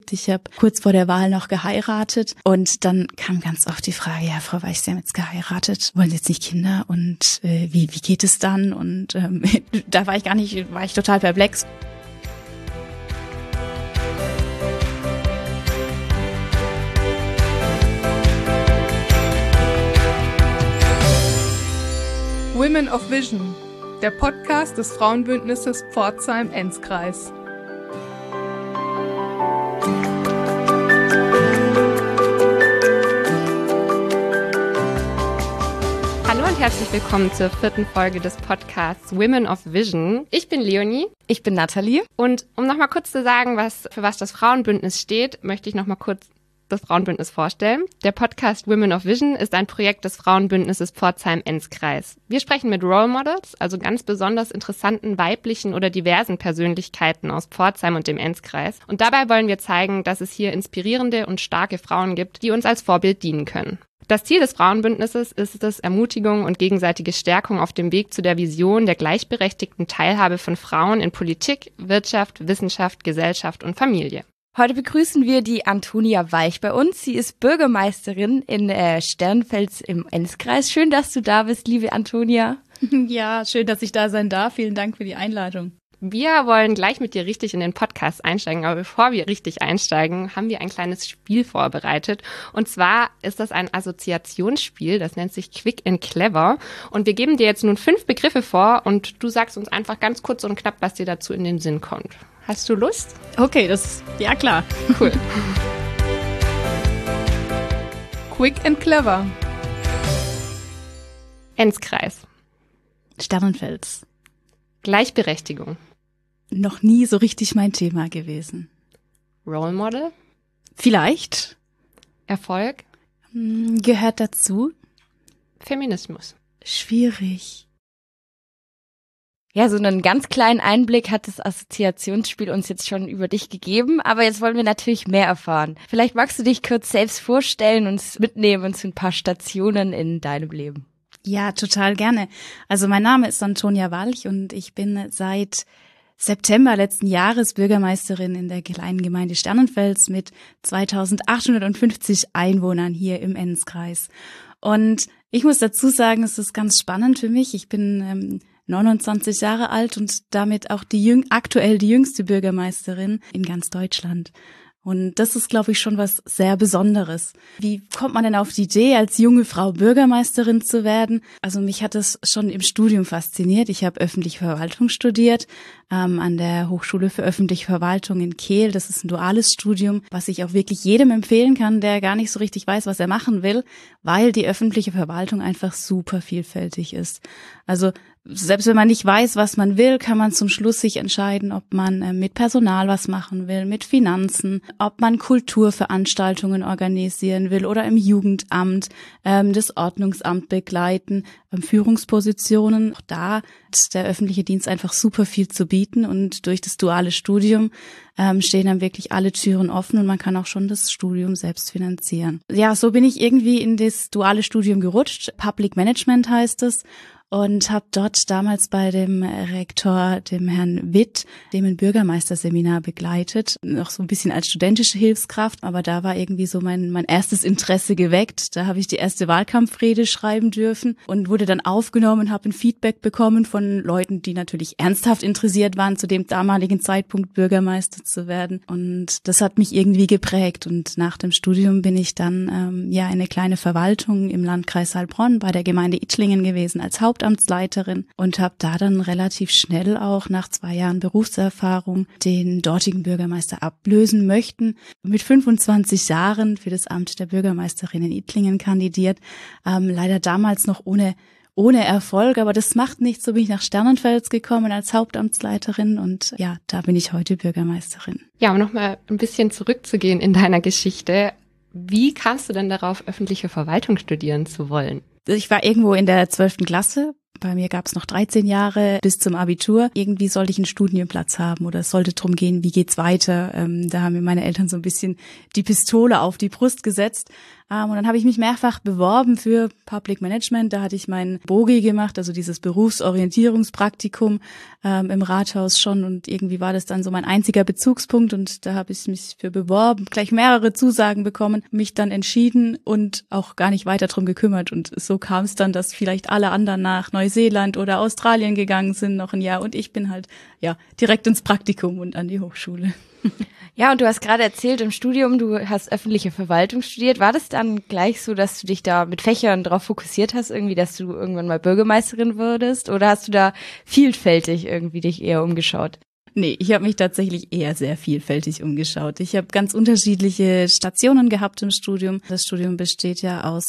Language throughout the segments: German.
Ich habe kurz vor der Wahl noch geheiratet und dann kam ganz oft die Frage, ja, Frau Weich, Sie haben jetzt geheiratet, wollen Sie jetzt nicht Kinder und wie geht es dann? Und da war ich total perplex. Women of Vision, der Podcast des Frauenbündnisses Pforzheim-Enzkreis. Hallo und herzlich willkommen zur 4. Folge des Podcasts Women of Vision. Ich bin Leonie. Ich bin Nathalie. Und um nochmal kurz zu sagen, für was das Frauenbündnis steht, möchte ich nochmal kurz das Frauenbündnis vorstellen. Der Podcast Women of Vision ist ein Projekt des Frauenbündnisses Pforzheim-Enzkreis. Wir sprechen mit Role Models, also ganz besonders interessanten weiblichen oder diversen Persönlichkeiten aus Pforzheim und dem Enzkreis. Und dabei wollen wir zeigen, dass es hier inspirierende und starke Frauen gibt, die uns als Vorbild dienen können. Das Ziel des Frauenbündnisses ist es, Ermutigung und gegenseitige Stärkung auf dem Weg zu der Vision der gleichberechtigten Teilhabe von Frauen in Politik, Wirtschaft, Wissenschaft, Gesellschaft und Familie. Heute begrüßen wir die Antonia Weich bei uns. Sie ist Bürgermeisterin in Sternenfels im Enzkreis. Schön, dass du da bist, liebe Antonia. Ja, schön, dass ich da sein darf. Vielen Dank für die Einladung. Wir wollen gleich mit dir richtig in den Podcast einsteigen, aber bevor wir richtig einsteigen, haben wir ein kleines Spiel vorbereitet. Und zwar ist das ein Assoziationsspiel, das nennt sich Quick and Clever. Und wir geben dir jetzt nun 5 Begriffe vor und du sagst uns einfach ganz kurz und knapp, was dir dazu in den Sinn kommt. Hast du Lust? Okay, ja klar. Cool. Quick and Clever. Enzkreis. Sternenfels. Gleichberechtigung. Noch nie so richtig mein Thema gewesen. Role Model. Vielleicht. Erfolg. Gehört dazu. Feminismus. Schwierig. Ja, so einen ganz kleinen Einblick hat das Assoziationsspiel uns jetzt schon über dich gegeben, aber jetzt wollen wir natürlich mehr erfahren. Vielleicht magst du dich kurz selbst vorstellen, uns mitnehmen zu ein paar Stationen in deinem Leben. Ja, total gerne. Also mein Name ist Antonia Weich und ich bin seit September letzten Jahres Bürgermeisterin in der kleinen Gemeinde Sternenfels mit 2850 Einwohnern hier im Enzkreis. Und ich muss dazu sagen, es ist ganz spannend für mich. Ich bin 29 Jahre alt und damit auch aktuell die jüngste Bürgermeisterin in ganz Deutschland. Und das ist, glaube ich, schon was sehr Besonderes. Wie kommt man denn auf die Idee, als junge Frau Bürgermeisterin zu werden? Also mich hat das schon im Studium fasziniert. Ich habe öffentliche Verwaltung studiert an der Hochschule für öffentliche Verwaltung in Kehl. Das ist ein duales Studium, was ich auch wirklich jedem empfehlen kann, der gar nicht so richtig weiß, was er machen will, weil die öffentliche Verwaltung einfach super vielfältig ist. Also selbst wenn man nicht weiß, was man will, kann man zum Schluss sich entscheiden, ob man mit Personal was machen will, mit Finanzen, ob man Kulturveranstaltungen organisieren will oder im Jugendamt, das Ordnungsamt begleiten, Führungspositionen. Auch da hat der öffentliche Dienst einfach super viel zu bieten und durch das duale Studium stehen dann wirklich alle Türen offen und man kann auch schon das Studium selbst finanzieren. Ja, so bin ich irgendwie in das duale Studium gerutscht. Public Management heißt es. Und habe dort damals bei dem Rektor, dem Herrn Witt, dem ein Bürgermeisterseminar begleitet, noch so ein bisschen als studentische Hilfskraft, aber da war irgendwie so mein erstes Interesse geweckt. Da habe ich die erste Wahlkampfrede schreiben dürfen und wurde dann aufgenommen, habe ein Feedback bekommen von Leuten, die natürlich ernsthaft interessiert waren, zu dem damaligen Zeitpunkt Bürgermeister zu werden. Und das hat mich irgendwie geprägt. Und nach dem Studium bin ich dann in eine kleine Verwaltung im Landkreis Heilbronn bei der Gemeinde Ittlingen gewesen als Hauptamtsleiterin und habe da dann relativ schnell auch nach 2 Jahren Berufserfahrung den dortigen Bürgermeister ablösen möchten. Mit 25 Jahren für das Amt der Bürgermeisterin in Ittlingen kandidiert, leider damals noch ohne Erfolg, aber das macht nichts. So bin ich nach Sternenfels gekommen als Hauptamtsleiterin und ja, da bin ich heute Bürgermeisterin. Ja, um nochmal ein bisschen zurückzugehen in deiner Geschichte. Wie kamst du denn darauf, öffentliche Verwaltung studieren zu wollen? Ich war irgendwo in der 12. Klasse. Bei mir gab es noch 13 Jahre bis zum Abitur. Irgendwie sollte ich einen Studienplatz haben oder es sollte drum gehen, wie geht's weiter. Da haben mir meine Eltern so ein bisschen die Pistole auf die Brust gesetzt. Und dann habe ich mich mehrfach beworben für Public Management. Da hatte ich mein BOGI gemacht, also dieses Berufsorientierungspraktikum im Rathaus schon. Und irgendwie war das dann so mein einziger Bezugspunkt. Und da habe ich mich für beworben, gleich mehrere Zusagen bekommen, mich dann entschieden und auch gar nicht weiter drum gekümmert. Und so kam es dann, dass vielleicht alle anderen nach Neuseeland oder Australien gegangen sind noch ein Jahr. Und ich bin halt direkt ins Praktikum und an die Hochschule. Ja, und du hast gerade erzählt im Studium, du hast öffentliche Verwaltung studiert. War das dann gleich so, dass du dich da mit Fächern drauf fokussiert hast, irgendwie, dass du irgendwann mal Bürgermeisterin würdest? Oder hast du da vielfältig irgendwie dich eher umgeschaut? Nee, ich habe mich tatsächlich eher sehr vielfältig umgeschaut. Ich habe ganz unterschiedliche Stationen gehabt im Studium. Das Studium besteht ja aus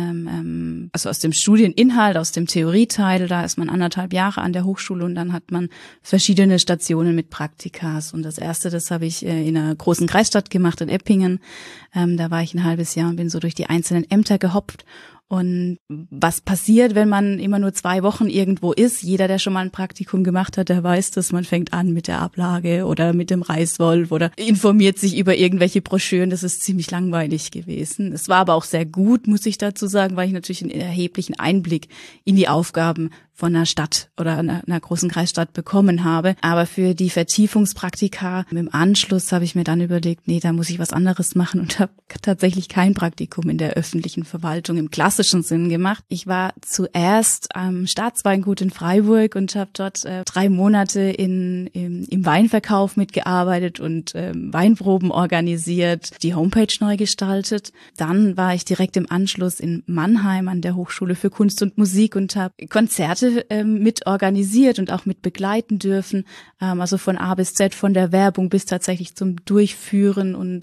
einem, also aus dem Studieninhalt, aus dem Theorieteil. Da ist man 1,5 Jahre an der Hochschule und dann hat man verschiedene Stationen mit Praktikas. Und das erste, das habe ich in einer großen Kreisstadt gemacht, in Eppingen. Da war ich ein halbes Jahr und bin so durch die einzelnen Ämter gehoppt. Und was passiert, wenn man immer nur 2 Wochen irgendwo ist? Jeder, der schon mal ein Praktikum gemacht hat, der weiß, dass man fängt an mit der Ablage oder mit dem Reißwolf oder informiert sich über irgendwelche Broschüren. Das ist ziemlich langweilig gewesen. Es war aber auch sehr gut, muss ich dazu sagen, weil ich natürlich einen erheblichen Einblick in die Aufgaben von einer Stadt oder einer großen Kreisstadt bekommen habe. Aber für die Vertiefungspraktika im Anschluss habe ich mir dann überlegt, nee, da muss ich was anderes machen und habe tatsächlich kein Praktikum in der öffentlichen Verwaltung im klassischen Sinn gemacht. Ich war zuerst am Staatsweingut in Freiburg und habe dort 3 Monate im Weinverkauf mitgearbeitet und Weinproben organisiert, die Homepage neu gestaltet. Dann war ich direkt im Anschluss in Mannheim an der Hochschule für Kunst und Musik und habe Konzerte mit organisiert und auch mit begleiten dürfen, also von A bis Z, von der Werbung bis tatsächlich zum Durchführen und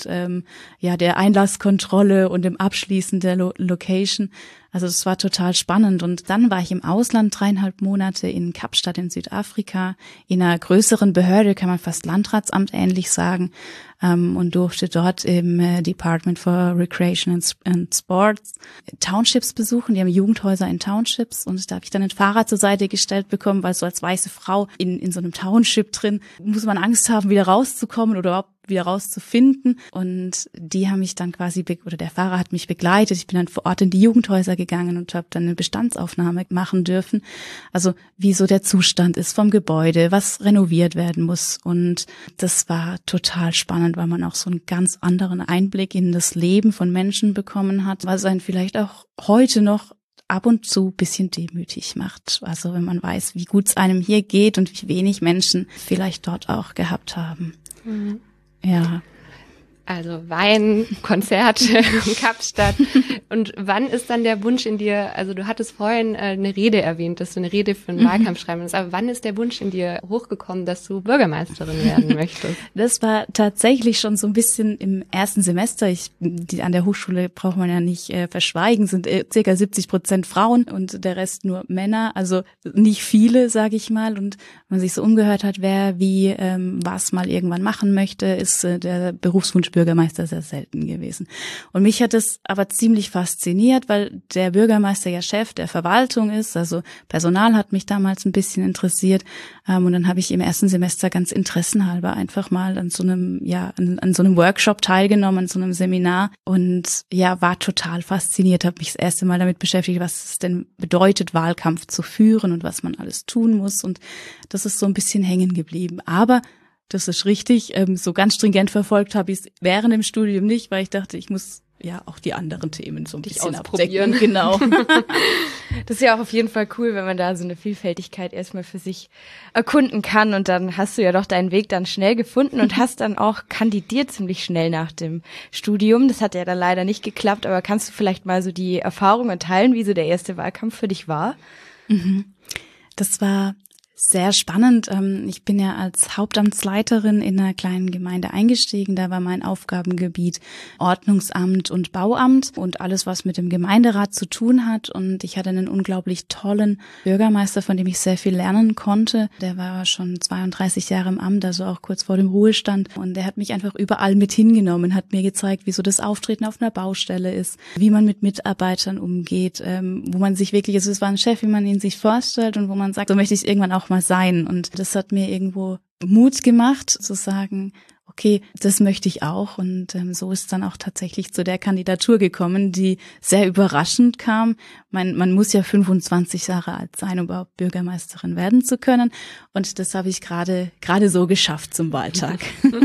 der Einlasskontrolle und dem Abschließen der Location. Also es war total spannend. Und dann war ich im Ausland 3,5 Monate in Kapstadt in Südafrika, in einer größeren Behörde, kann man fast Landratsamt ähnlich sagen, und durfte dort im Department for Recreation and Sports Townships besuchen. Die haben Jugendhäuser in Townships und da habe ich dann ein Fahrrad zur Seite gestellt bekommen, weil so als weiße Frau in so einem Township drin muss man Angst haben, wieder rauszukommen oder überhaupt wieder rauszufinden. Und die haben mich dann quasi, oder der Fahrer hat mich begleitet. Ich bin dann vor Ort in die Jugendhäuser gegangen und habe dann eine Bestandsaufnahme machen dürfen. Also wie so der Zustand ist vom Gebäude, was renoviert werden muss. Und das war total spannend, weil man auch so einen ganz anderen Einblick in das Leben von Menschen bekommen hat, was einen vielleicht auch heute noch ab und zu ein bisschen demütig macht. Also wenn man weiß, wie gut es einem hier geht und wie wenig Menschen vielleicht dort auch gehabt haben. Mhm. Ja. Also Wein, Konzerte, Kapstadt. Und wann ist dann der Wunsch in dir, also du hattest vorhin eine Rede erwähnt, dass du eine Rede für einen Wahlkampf schreiben willst, aber wann ist der Wunsch in dir hochgekommen, dass du Bürgermeisterin werden möchtest? Das war tatsächlich schon so ein bisschen im ersten Semester. An der Hochschule braucht man ja nicht verschweigen, sind circa 70% Frauen und der Rest nur Männer, also nicht viele, sage ich mal. Und wenn man sich so umgehört hat, wer wie was mal irgendwann machen möchte, ist der Berufswunsch Bürgermeister sehr selten gewesen. Und mich hat es aber ziemlich fasziniert, weil der Bürgermeister ja Chef der Verwaltung ist, also Personal hat mich damals ein bisschen interessiert. Und dann habe ich im ersten Semester ganz interessenhalber einfach mal an so einem Workshop teilgenommen, an so einem Seminar und war total fasziniert, habe mich das erste Mal damit beschäftigt, was es denn bedeutet, Wahlkampf zu führen und was man alles tun muss. Und das ist so ein bisschen hängen geblieben. Aber das ist richtig. So ganz stringent verfolgt habe ich es während dem Studium nicht, weil ich dachte, ich muss ja auch die anderen Themen so ein bisschen abdecken. Genau. Das ist ja auch auf jeden Fall cool, wenn man da so eine Vielfältigkeit erstmal für sich erkunden kann. Und dann hast du ja doch deinen Weg dann schnell gefunden und hast dann auch kandidiert ziemlich schnell nach dem Studium. Das hat ja dann leider nicht geklappt, aber kannst du vielleicht mal so die Erfahrungen teilen, wie so der erste Wahlkampf für dich war? Das war sehr spannend. Ich bin ja als Hauptamtsleiterin in einer kleinen Gemeinde eingestiegen. Da war mein Aufgabengebiet Ordnungsamt und Bauamt und alles, was mit dem Gemeinderat zu tun hat. Und ich hatte einen unglaublich tollen Bürgermeister, von dem ich sehr viel lernen konnte. Der war schon 32 Jahre im Amt, also auch kurz vor dem Ruhestand. Und der hat mich einfach überall mit hingenommen, hat mir gezeigt, wie so das Auftreten auf einer Baustelle ist, wie man mit Mitarbeitern umgeht, wo man sich wirklich, also es war ein Chef, wie man ihn sich vorstellt und wo man sagt, so möchte ich es irgendwann auch mal sein. Und das hat mir irgendwo Mut gemacht, zu sagen, okay, das möchte ich auch. Und so ist dann auch tatsächlich zu der Kandidatur gekommen, die sehr überraschend kam. Man muss ja 25 Jahre alt sein, um überhaupt Bürgermeisterin werden zu können. Und das habe ich gerade so geschafft zum Wahltag.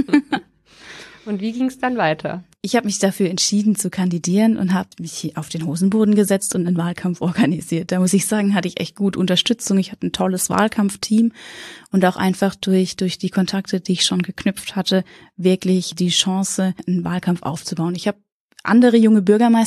Und wie ging es dann weiter? Ich habe mich dafür entschieden zu kandidieren und habe mich auf den Hosenboden gesetzt und einen Wahlkampf organisiert. Da muss ich sagen, hatte ich echt gut Unterstützung. Ich hatte ein tolles Wahlkampfteam und auch einfach durch die Kontakte, die ich schon geknüpft hatte, wirklich die Chance, einen Wahlkampf aufzubauen. Ich habe andere junge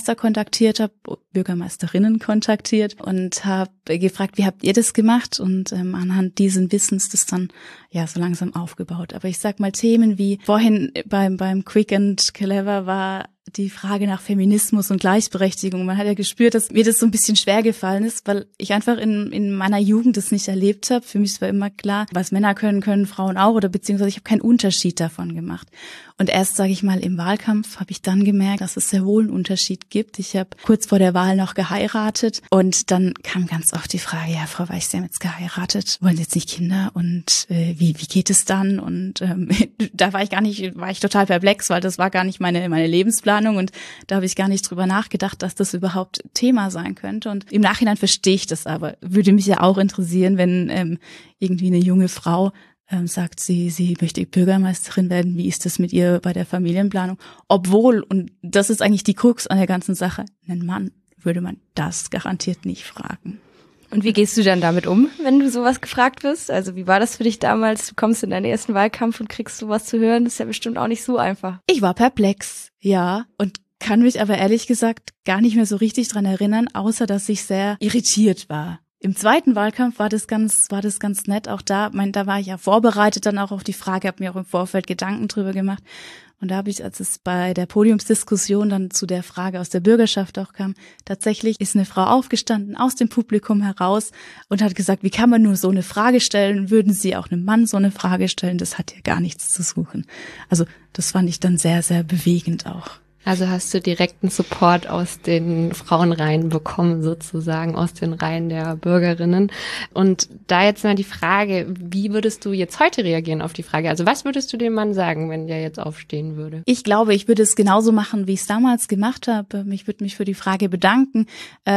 Bürgermeisterinnen kontaktiert und habe gefragt, wie habt ihr das gemacht? Und anhand diesen Wissens das dann ja so langsam aufgebaut. Aber ich sag mal, Themen wie vorhin beim Quick and Clever war die Frage nach Feminismus und Gleichberechtigung. Man hat ja gespürt, dass mir das so ein bisschen schwer gefallen ist, weil ich einfach in meiner Jugend das nicht erlebt habe. Für mich war immer klar, was Männer können Frauen auch, oder beziehungsweise ich habe keinen Unterschied davon gemacht. Und erst, sage ich mal, im Wahlkampf habe ich dann gemerkt, dass es sehr wohl einen Unterschied gibt. Ich habe kurz vor der Wahl noch geheiratet und dann kam ganz oft die Frage, ja, Frau Weich, Sie haben jetzt geheiratet, wollen Sie jetzt nicht Kinder und wie geht es dann? Und da war ich total perplex, weil das war gar nicht meine Lebensplanung und da habe ich gar nicht drüber nachgedacht, dass das überhaupt Thema sein könnte. Und im Nachhinein verstehe ich das aber. Würde mich ja auch interessieren, wenn irgendwie eine junge Frau sagt, sie möchte Bürgermeisterin werden. Wie ist das mit ihr bei der Familienplanung? Obwohl, und das ist eigentlich die Krux an der ganzen Sache, einen Mann würde man das garantiert nicht fragen. Und wie gehst du dann damit um, wenn du sowas gefragt wirst? Also wie war das für dich damals? Du kommst in deinen ersten Wahlkampf und kriegst sowas zu hören. Das ist ja bestimmt auch nicht so einfach. Ich war perplex, ja, und kann mich aber ehrlich gesagt gar nicht mehr so richtig dran erinnern, außer dass ich sehr irritiert war. Im zweiten Wahlkampf war das ganz nett. Auch da war ich ja vorbereitet dann auch auf die Frage, habe mir auch im Vorfeld Gedanken drüber gemacht. Und da habe ich, als es bei der Podiumsdiskussion dann zu der Frage aus der Bürgerschaft auch kam, tatsächlich ist eine Frau aufgestanden aus dem Publikum heraus und hat gesagt, wie kann man nur so eine Frage stellen? Würden Sie auch einem Mann so eine Frage stellen? Das hat ja gar nichts zu suchen. Also das fand ich dann sehr, sehr bewegend auch. Also hast du direkten Support aus den Frauenreihen bekommen, sozusagen, aus den Reihen der Bürgerinnen. Und da jetzt mal die Frage, wie würdest du jetzt heute reagieren auf die Frage? Also was würdest du dem Mann sagen, wenn der jetzt aufstehen würde? Ich glaube, ich würde es genauso machen, wie ich es damals gemacht habe. Ich würde mich für die Frage bedanken,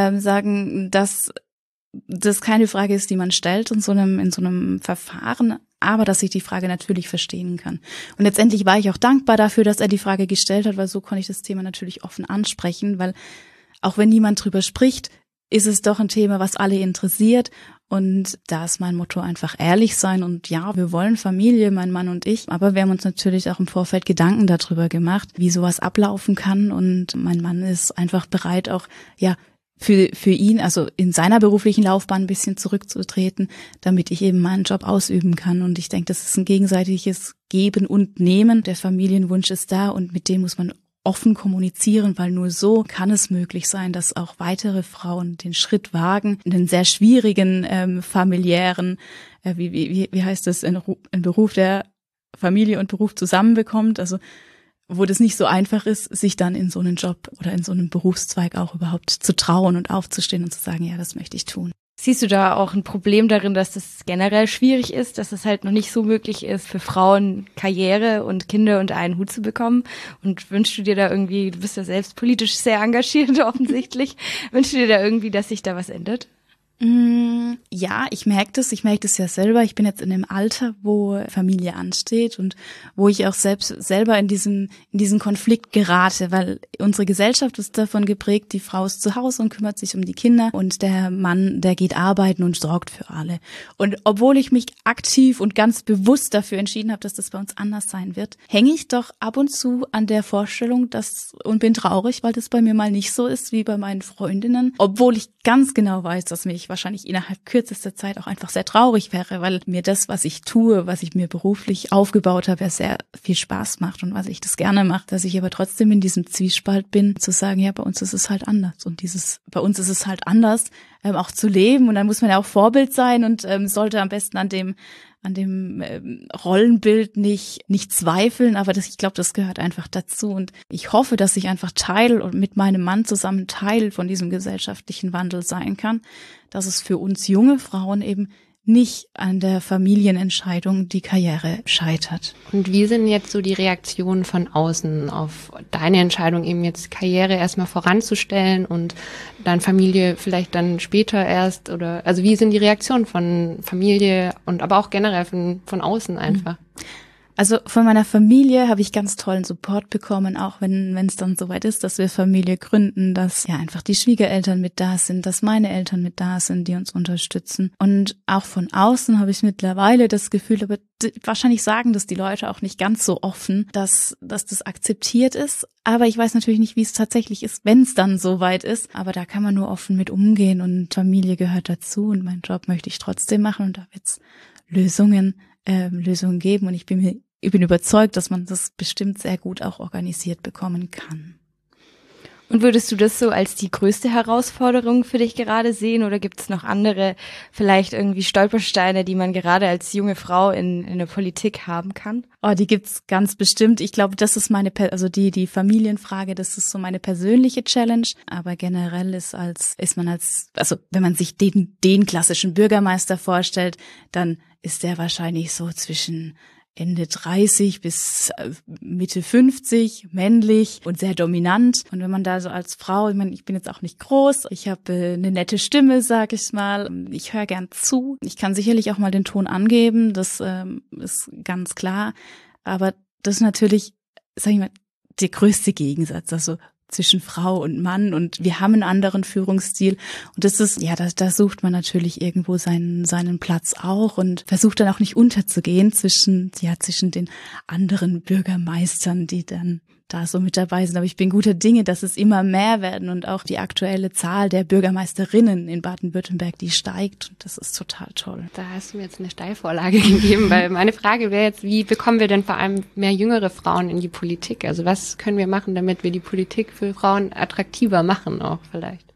sagen, dass das keine Frage ist, die man stellt in so einem Verfahren, aber dass ich die Frage natürlich verstehen kann. Und letztendlich war ich auch dankbar dafür, dass er die Frage gestellt hat, weil so konnte ich das Thema natürlich offen ansprechen, weil auch wenn niemand drüber spricht, ist es doch ein Thema, was alle interessiert. Und da ist mein Motto einfach ehrlich sein. Und ja, wir wollen Familie, mein Mann und ich. Aber wir haben uns natürlich auch im Vorfeld Gedanken darüber gemacht, wie sowas ablaufen kann. Und mein Mann ist einfach bereit, auch für ihn, also in seiner beruflichen Laufbahn ein bisschen zurückzutreten, damit ich eben meinen Job ausüben kann. Und ich denke, das ist ein gegenseitiges Geben und Nehmen. Der Familienwunsch ist da und mit dem muss man offen kommunizieren, weil nur so kann es möglich sein, dass auch weitere Frauen den Schritt wagen, in den sehr schwierigen familiären, wie heißt das, ein Beruf, der Familie und Beruf zusammenbekommt, also wo das nicht so einfach ist, sich dann in so einen Job oder in so einen Berufszweig auch überhaupt zu trauen und aufzustehen und zu sagen, ja, das möchte ich tun. Siehst du da auch ein Problem darin, dass das generell schwierig ist, dass es halt noch nicht so möglich ist, für Frauen Karriere und Kinder unter einen Hut zu bekommen? Und wünschst du dir da irgendwie, du bist ja selbst politisch sehr engagiert offensichtlich, wünschst du dir da irgendwie, dass sich da was ändert? Ja, ich merke das ja selber. Ich bin jetzt in einem Alter, wo Familie ansteht und wo ich auch selber in diesen Konflikt gerate, weil unsere Gesellschaft ist davon geprägt, die Frau ist zu Hause und kümmert sich um die Kinder und der Mann, der geht arbeiten und sorgt für alle. Und obwohl ich mich aktiv und ganz bewusst dafür entschieden habe, dass das bei uns anders sein wird, hänge ich doch ab und zu an der Vorstellung, und bin traurig, weil das bei mir mal nicht so ist wie bei meinen Freundinnen, obwohl ich ganz genau weiß, dass mich wahrscheinlich innerhalb kürzester Zeit auch einfach sehr traurig wäre, weil mir das, was ich tue, was ich mir beruflich aufgebaut habe, ja sehr viel Spaß macht und was ich das gerne mache, dass ich aber trotzdem in diesem Zwiespalt bin, zu sagen, ja, bei uns ist es halt anders und bei uns ist es halt anders, auch zu leben und dann muss man ja auch Vorbild sein und sollte am besten an dem Rollenbild nicht zweifeln, aber ich glaube, das gehört einfach dazu und ich hoffe, dass ich einfach Teil und mit meinem Mann zusammen Teil von diesem gesellschaftlichen Wandel sein kann, dass es für uns junge Frauen eben nicht an der Familienentscheidung die Karriere scheitert. Und wie sind jetzt so die Reaktionen von außen auf deine Entscheidung, eben jetzt Karriere erstmal voranzustellen und dann Familie vielleicht dann später erst, oder also wie sind die Reaktionen von Familie und aber auch generell von außen einfach? Also von meiner Familie habe ich ganz tollen Support bekommen, auch wenn es dann soweit ist, dass wir Familie gründen, dass ja einfach die Schwiegereltern mit da sind, dass meine Eltern mit da sind, die uns unterstützen. Und auch von außen habe ich mittlerweile das Gefühl, aber wahrscheinlich sagen das die Leute auch nicht ganz so offen, dass das akzeptiert ist. Aber ich weiß natürlich nicht, wie es tatsächlich ist, wenn es dann soweit ist. Aber da kann man nur offen mit umgehen und Familie gehört dazu und meinen Job möchte ich trotzdem machen und da wird es Lösungen geben und ich bin überzeugt, dass man das bestimmt sehr gut auch organisiert bekommen kann. Und würdest du das so als die größte Herausforderung für dich gerade sehen oder gibt es noch andere, vielleicht irgendwie Stolpersteine, die man gerade als junge Frau in der Politik haben kann? Oh, die gibt's ganz bestimmt. Ich glaube, das ist die Familienfrage, das ist so meine persönliche Challenge. Aber generell wenn man sich den klassischen Bürgermeister vorstellt, dann ist der wahrscheinlich so zwischen Ende 30 bis Mitte 50, männlich und sehr dominant. Und wenn man da so als Frau, ich bin jetzt auch nicht groß, ich habe eine nette Stimme, sag ich mal, ich höre gern zu. Ich kann sicherlich auch mal den Ton angeben, das ist ganz klar. Aber das ist natürlich, sag ich mal, der größte Gegensatz, also zwischen Frau und Mann und wir haben einen anderen Führungsstil und das ist, ja, da sucht man natürlich irgendwo seinen Platz auch und versucht dann auch nicht unterzugehen zwischen den anderen Bürgermeistern, die dann da so mit dabei sind. Aber ich bin guter Dinge, dass es immer mehr werden und auch die aktuelle Zahl der Bürgermeisterinnen in Baden-Württemberg, die steigt und das ist total toll. Da hast du mir jetzt eine Steilvorlage gegeben, weil meine Frage wäre jetzt, wie bekommen wir denn vor allem mehr jüngere Frauen in die Politik? Also was können wir machen, damit wir die Politik für Frauen attraktiver machen auch vielleicht?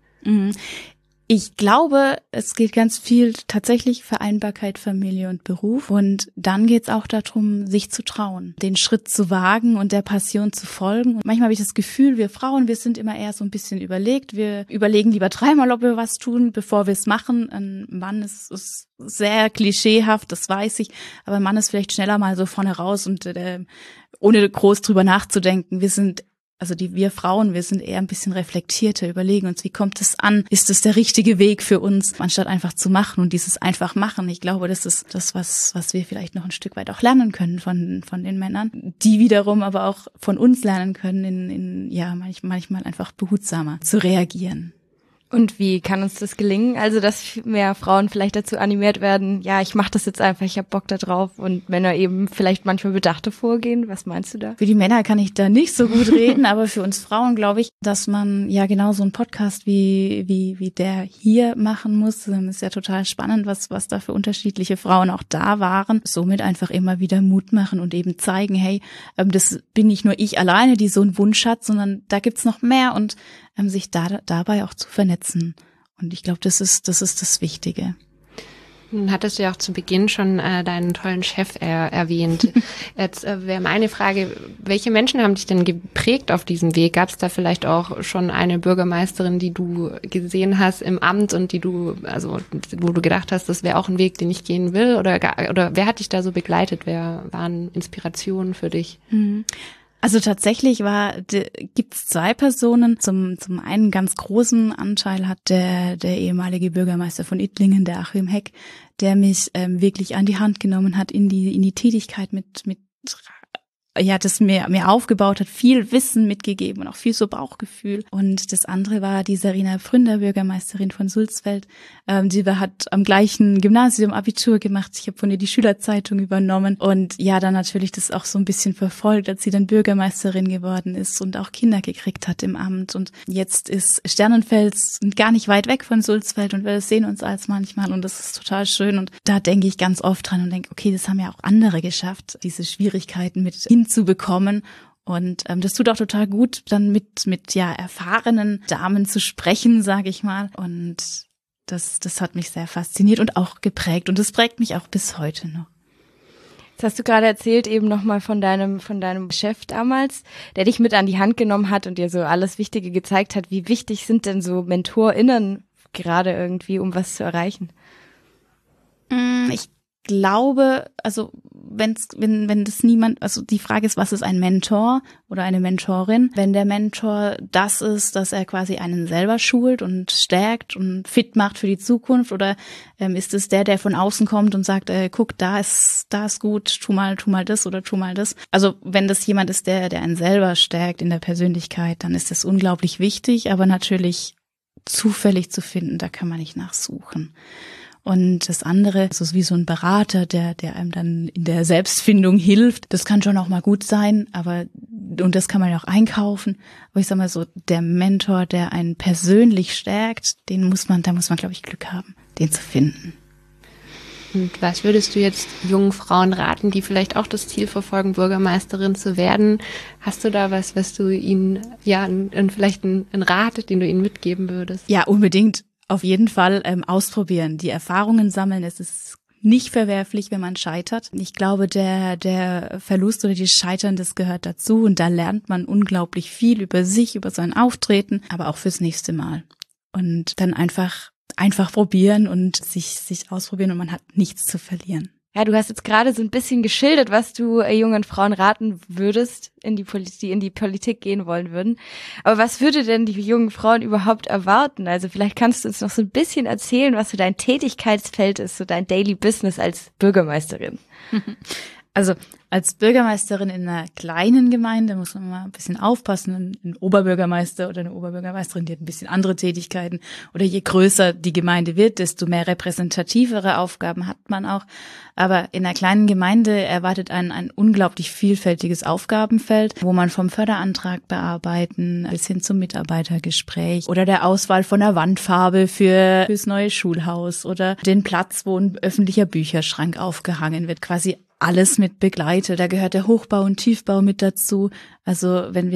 Ich glaube, es geht ganz viel tatsächlich Vereinbarkeit, Familie und Beruf. Und dann geht es auch darum, sich zu trauen, den Schritt zu wagen und der Passion zu folgen. Und manchmal habe ich das Gefühl, wir Frauen, wir sind immer eher so ein bisschen überlegt. Wir überlegen lieber dreimal, ob wir was tun, bevor wir es machen. Ein Mann ist sehr klischeehaft, das weiß ich. Aber ein Mann ist vielleicht schneller mal so vorne raus und ohne groß drüber nachzudenken. Wir Frauen, wir sind eher ein bisschen reflektierter, überlegen uns, wie kommt es an? Ist es der richtige Weg für uns, anstatt einfach zu machen und dieses einfach machen? Ich glaube, das ist das, was wir vielleicht noch ein Stück weit auch lernen können von den Männern, die wiederum aber auch von uns lernen können, manchmal einfach behutsamer zu reagieren. Und wie kann uns das gelingen? Also, dass mehr Frauen vielleicht dazu animiert werden, ja, ich mache das jetzt einfach, ich habe Bock da drauf und Männer eben vielleicht manchmal bedachter vorgehen. Was meinst du da? Für die Männer kann ich da nicht so gut reden, aber für uns Frauen glaube ich, dass man ja genau so einen Podcast wie der hier machen muss. Ist ja total spannend, was da für unterschiedliche Frauen auch da waren. Somit einfach immer wieder Mut machen und eben zeigen, hey, das bin nicht nur ich alleine, die so einen Wunsch hat, sondern da gibt's noch mehr und sich dabei auch zu vernetzen. Und ich glaube, das ist das Wichtige. Nun hattest du ja auch zu Beginn schon deinen tollen Chef erwähnt. Jetzt wäre meine Frage, welche Menschen haben dich denn geprägt auf diesem Weg? Gab es da vielleicht auch schon eine Bürgermeisterin, die du gesehen hast im Amt und wo du gedacht hast, das wäre auch ein Weg, den ich gehen will? Oder wer hat dich da so begleitet? Wer waren Inspirationen für dich? Also tatsächlich gibt's zwei Personen. Zum einen ganz großen Anteil hat der ehemalige Bürgermeister von Ittlingen, der Achim Heck, der mich wirklich an die Hand genommen hat in die Tätigkeit mit das mir aufgebaut hat, viel Wissen mitgegeben und auch viel so Bauchgefühl. Und das andere war die Sarina Fründer, Bürgermeisterin von Sulzfeld. Die hat am gleichen Gymnasium Abitur gemacht. Ich habe von ihr die Schülerzeitung übernommen und ja, dann natürlich das auch so ein bisschen verfolgt, als sie dann Bürgermeisterin geworden ist und auch Kinder gekriegt hat im Amt. Und jetzt ist Sternenfels gar nicht weit weg von Sulzfeld und wir sehen uns als manchmal und das ist total schön. Und da denke ich ganz oft dran und denke, okay, das haben ja auch andere geschafft, diese Schwierigkeiten mit hinzubekommen. Und das tut auch total gut, dann mit erfahrenen Damen zu sprechen, sage ich mal. Und das hat mich sehr fasziniert und auch geprägt. Und das prägt mich auch bis heute noch. Jetzt hast du gerade erzählt eben nochmal von deinem Chef damals, der dich mit an die Hand genommen hat und dir so alles Wichtige gezeigt hat. Wie wichtig sind denn so MentorInnen gerade irgendwie, um was zu erreichen? Ich glaube, also wenn das niemand, also die Frage ist, was ist ein Mentor oder eine Mentorin? Wenn der Mentor das ist, dass er quasi einen selber schult und stärkt und fit macht für die Zukunft, oder ist es der von außen kommt und sagt, guck, da ist gut, tu mal das oder tu mal das. Also wenn das jemand ist, der einen selber stärkt in der Persönlichkeit, dann ist das unglaublich wichtig, aber natürlich zufällig zu finden, da kann man nicht nachsuchen. Und das andere, das ist wie so ein Berater, der einem dann in der Selbstfindung hilft. Das kann schon auch mal gut sein, und das kann man ja auch einkaufen. Aber ich sag mal so, der Mentor, der einen persönlich stärkt, da muss man, glaube ich, Glück haben, den zu finden. Und was würdest du jetzt jungen Frauen raten, die vielleicht auch das Ziel verfolgen, Bürgermeisterin zu werden? Hast du da was du ihnen, vielleicht einen Rat, den du ihnen mitgeben würdest? Ja, unbedingt. Auf jeden Fall ausprobieren, die Erfahrungen sammeln. Es ist nicht verwerflich, wenn man scheitert. Ich glaube, der Verlust oder die Scheitern, das gehört dazu. Und da lernt man unglaublich viel über sich, über sein Auftreten, aber auch fürs nächste Mal. Und dann einfach probieren und sich ausprobieren, und man hat nichts zu verlieren. Ja, du hast jetzt gerade so ein bisschen geschildert, was du jungen Frauen raten würdest, die in die Politik gehen wollen würden. Aber was würde denn die jungen Frauen überhaupt erwarten? Also vielleicht kannst du uns noch so ein bisschen erzählen, was so dein Tätigkeitsfeld ist, so dein Daily Business als Bürgermeisterin. Also als Bürgermeisterin in einer kleinen Gemeinde muss man mal ein bisschen aufpassen. Ein Oberbürgermeister oder eine Oberbürgermeisterin, die hat ein bisschen andere Tätigkeiten. Oder je größer die Gemeinde wird, desto mehr repräsentativere Aufgaben hat man auch. Aber in einer kleinen Gemeinde erwartet einen ein unglaublich vielfältiges Aufgabenfeld, wo man vom Förderantrag bearbeiten bis hin zum Mitarbeitergespräch oder der Auswahl von der Wandfarbe fürs neue Schulhaus oder den Platz, wo ein öffentlicher Bücherschrank aufgehangen wird, quasi alles mit begleitet. Da gehört der Hochbau und Tiefbau mit dazu. Also wenn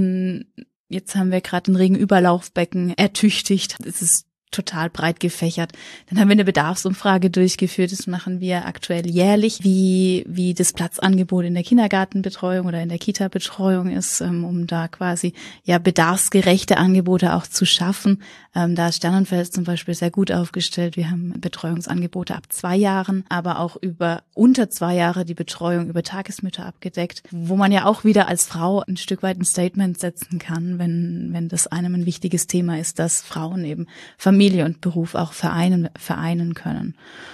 jetzt haben wir gerade ein Regenüberlaufbecken ertüchtigt. Das ist total breit gefächert. Dann haben wir eine Bedarfsumfrage durchgeführt. Das machen wir aktuell jährlich, wie das Platzangebot in der Kindergartenbetreuung oder in der Kita-Betreuung ist, um da quasi bedarfsgerechte Angebote auch zu schaffen. Da ist Sternenfels zum Beispiel sehr gut aufgestellt. Wir haben Betreuungsangebote ab 2 Jahren, aber auch unter 2 Jahre die Betreuung über Tagesmütter abgedeckt, wo man ja auch wieder als Frau ein Stück weit ein Statement setzen kann, wenn das einem ein wichtiges Thema ist, dass Frauen eben Familie und Beruf auch vereinen können.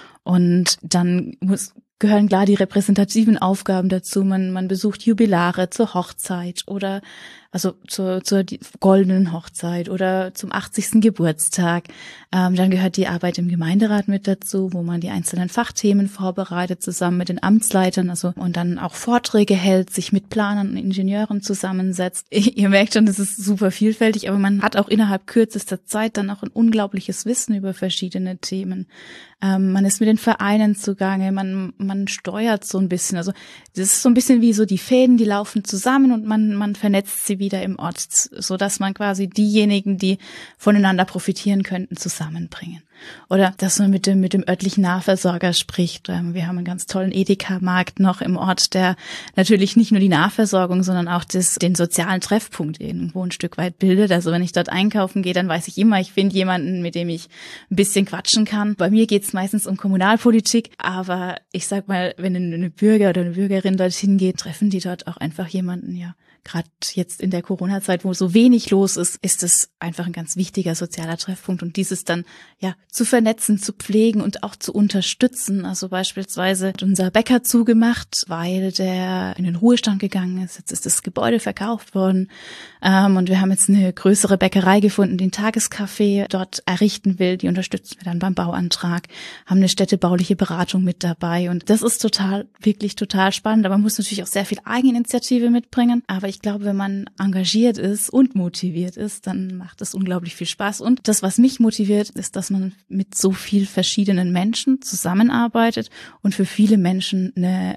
Und dann gehören klar die repräsentativen Aufgaben dazu. Man besucht Jubilare zur Hochzeit oder also zur goldenen Hochzeit oder zum 80. Geburtstag. Dann gehört die Arbeit im Gemeinderat mit dazu, wo man die einzelnen Fachthemen vorbereitet, zusammen mit den Amtsleitern, und dann auch Vorträge hält, sich mit Planern und Ingenieuren zusammensetzt. Ihr merkt schon, das ist super vielfältig, aber man hat auch innerhalb kürzester Zeit dann auch ein unglaubliches Wissen über verschiedene Themen. Man ist mit den Vereinen zugange, man steuert so ein bisschen. Also das ist so ein bisschen wie so die Fäden, die laufen zusammen und man vernetzt sie wieder im Ort, so dass man quasi diejenigen, die voneinander profitieren könnten, zusammenbringen. Oder dass man mit dem örtlichen Nahversorger spricht. Wir haben einen ganz tollen Edeka-Markt noch im Ort, der natürlich nicht nur die Nahversorgung, sondern auch den sozialen Treffpunkt irgendwo ein Stück weit bildet. Also wenn ich dort einkaufen gehe, dann weiß ich immer, ich finde jemanden, mit dem ich ein bisschen quatschen kann. Bei mir geht es meistens um Kommunalpolitik, aber ich sag mal, wenn eine Bürger oder eine Bürgerin dorthin geht, treffen die dort auch einfach jemanden, gerade jetzt in der Corona-Zeit, wo so wenig los ist, ist es einfach ein ganz wichtiger sozialer Treffpunkt. Und dieses dann zu vernetzen, zu pflegen und auch zu unterstützen. Also beispielsweise hat unser Bäcker zugemacht, weil der in den Ruhestand gegangen ist. Jetzt ist das Gebäude verkauft worden. Und wir haben jetzt eine größere Bäckerei gefunden, die ein Tagescafé dort errichten will. Die unterstützen wir dann beim Bauantrag, haben eine städtebauliche Beratung mit dabei. Und das ist wirklich total spannend. Aber man muss natürlich auch sehr viel Eigeninitiative mitbringen. Aber ich glaube, wenn man engagiert ist und motiviert ist, dann macht es unglaublich viel Spaß. Und das, was mich motiviert, ist, dass man mit so viel verschiedenen Menschen zusammenarbeitet und für viele Menschen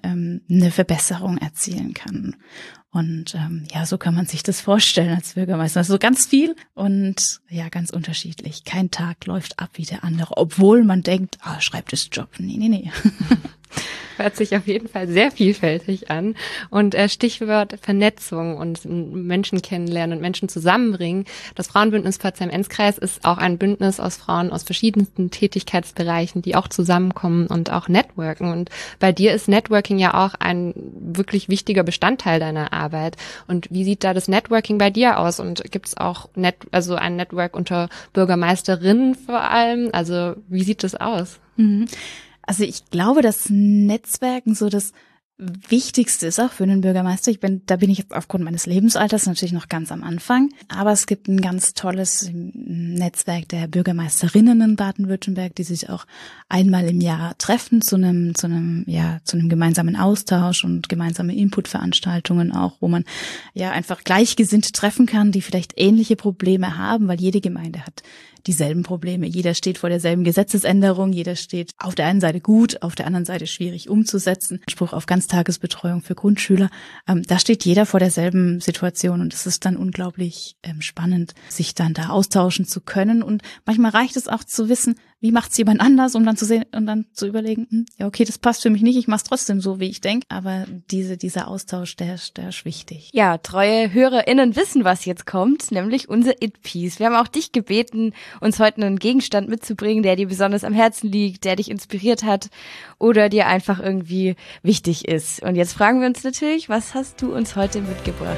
eine Verbesserung erzielen kann. Und so kann man sich das vorstellen als Bürgermeister. Also ganz viel und ganz unterschiedlich. Kein Tag läuft ab wie der andere, obwohl man denkt, Schreibtischjob. Nee. Hört sich auf jeden Fall sehr vielfältig an. Und Stichwort Vernetzung und Menschen kennenlernen und Menschen zusammenbringen. Das Frauenbündnis Pforzheim-Enzkreis ist auch ein Bündnis aus Frauen aus verschiedensten Tätigkeitsbereichen, die auch zusammenkommen und auch networken. Und bei dir ist Networking ja auch ein wirklich wichtiger Bestandteil deiner Arbeit. Und wie sieht da das Networking bei dir aus? Und gibt es auch ein Network unter Bürgermeisterinnen vor allem? Also wie sieht das aus? Also ich glaube, dass Netzwerken so das Wichtigste ist auch für einen Bürgermeister. Da bin ich jetzt aufgrund meines Lebensalters natürlich noch ganz am Anfang. Aber es gibt ein ganz tolles Netzwerk der Bürgermeisterinnen in Baden-Württemberg, die sich auch einmal im Jahr treffen zu einem gemeinsamen Austausch und gemeinsame Inputveranstaltungen auch, wo man ja einfach Gleichgesinnte treffen kann, die vielleicht ähnliche Probleme haben, weil jede Gemeinde hat dieselben Probleme. Jeder steht vor derselben Gesetzesänderung, jeder steht auf der einen Seite gut, auf der anderen Seite schwierig umzusetzen. Anspruch auf Ganztagesbetreuung für Grundschüler. Da steht jeder vor derselben Situation und es ist dann unglaublich spannend, sich dann da austauschen zu können. Und manchmal reicht es auch zu wissen, wie macht's jemand anders, um dann zu sehen und dann zu überlegen, ja okay, das passt für mich nicht, ich mach's trotzdem so, wie ich denke. Aber dieser Austausch, der ist wichtig. Ja, treue HörerInnen wissen, was jetzt kommt, nämlich unser It-Piece. Wir haben auch dich gebeten, uns heute einen Gegenstand mitzubringen, der dir besonders am Herzen liegt, der dich inspiriert hat oder dir einfach irgendwie wichtig ist. Und jetzt fragen wir uns natürlich, was hast du uns heute mitgebracht?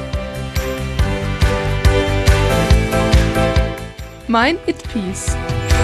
Mein It-Piece.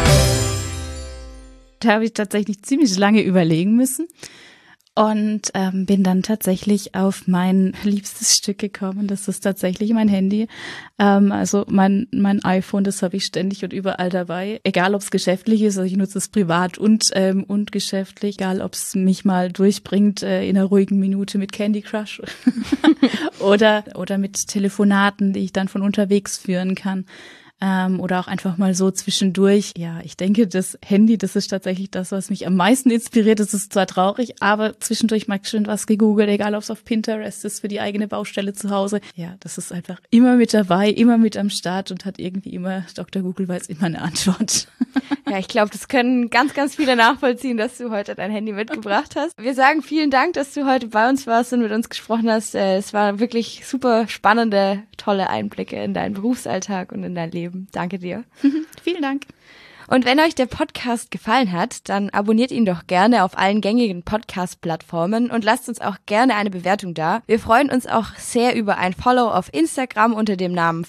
Da habe ich tatsächlich ziemlich lange überlegen müssen und bin dann tatsächlich auf mein liebstes Stück gekommen. Das ist tatsächlich mein Handy. Also mein iPhone, das habe ich ständig und überall dabei. Egal, ob es geschäftlich ist, also ich nutze es privat und geschäftlich. Egal, ob es mich mal durchbringt in einer ruhigen Minute mit Candy Crush oder mit Telefonaten, die ich dann von unterwegs führen kann. Oder auch einfach mal so zwischendurch. Ja, ich denke, das Handy, das ist tatsächlich das, was mich am meisten inspiriert. Das ist zwar traurig, aber zwischendurch mal schön was gegoogelt, egal ob es auf Pinterest ist für die eigene Baustelle zu Hause. Ja, das ist einfach immer mit dabei, immer mit am Start und hat irgendwie immer, Dr. Google weiß immer eine Antwort. Ja, ich glaube, das können ganz, ganz viele nachvollziehen, dass du heute dein Handy mitgebracht hast. Wir sagen vielen Dank, dass du heute bei uns warst und mit uns gesprochen hast. Es war wirklich super spannende, tolle Einblicke in deinen Berufsalltag und in dein Leben. Danke dir. Vielen Dank. Und wenn euch der Podcast gefallen hat, dann abonniert ihn doch gerne auf allen gängigen Podcast-Plattformen und lasst uns auch gerne eine Bewertung da. Wir freuen uns auch sehr über ein Follow auf Instagram unter dem Namen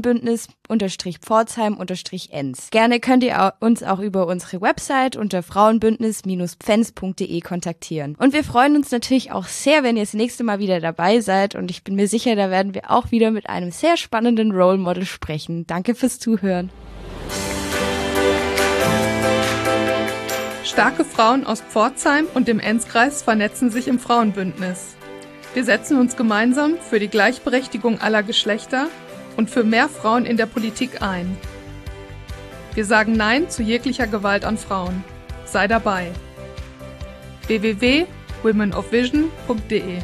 Frauenbündnis_Pforzheim_Enz. Gerne könnt ihr uns auch über unsere Website unter frauenbündnis-pfenz.de kontaktieren. Und wir freuen uns natürlich auch sehr, wenn ihr das nächste Mal wieder dabei seid und ich bin mir sicher, da werden wir auch wieder mit einem sehr spannenden Role Model sprechen. Danke fürs Zuhören. Starke Frauen aus Pforzheim und dem Enzkreis vernetzen sich im Frauenbündnis. Wir setzen uns gemeinsam für die Gleichberechtigung aller Geschlechter und für mehr Frauen in der Politik ein. Wir sagen Nein zu jeglicher Gewalt an Frauen. Sei dabei. www.womenofvision.de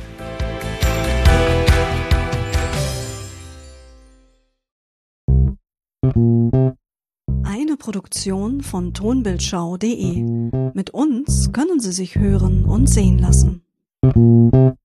Eine Produktion von tonbildschau.de. Mit uns können Sie sich hören und sehen lassen.